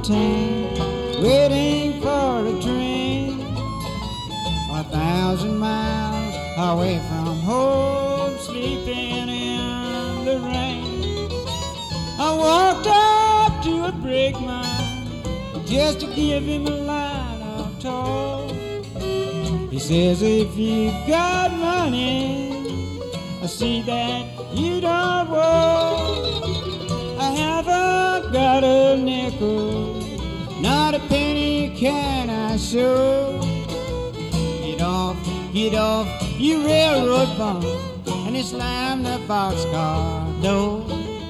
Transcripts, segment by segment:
mountain, waiting for a train. 1,000 miles away from home, sleeping in the rain. I walked up to a brakeman just to give him a line of talk. He says, if you got money, I see that you don't walk. I haven't got a nickel, not a penny can I show. Get off, you railroad bum, and he slammed the boxcar door.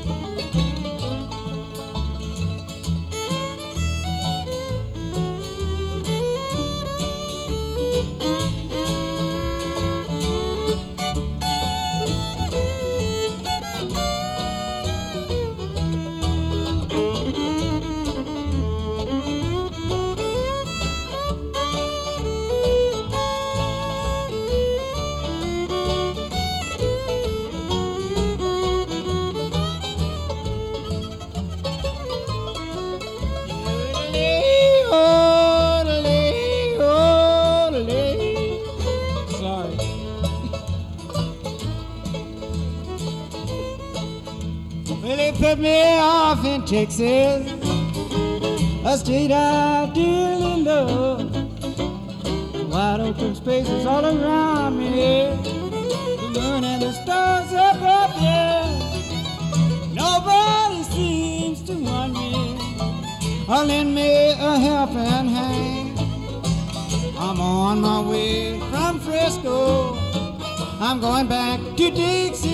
Well, they put me off in Texas, a state I dearly love. Wide open spaces all around me, the moon and the stars up there. Nobody seems to want me or lend me a helping hand. I'm on my way from Frisco, I'm going back to Dixie.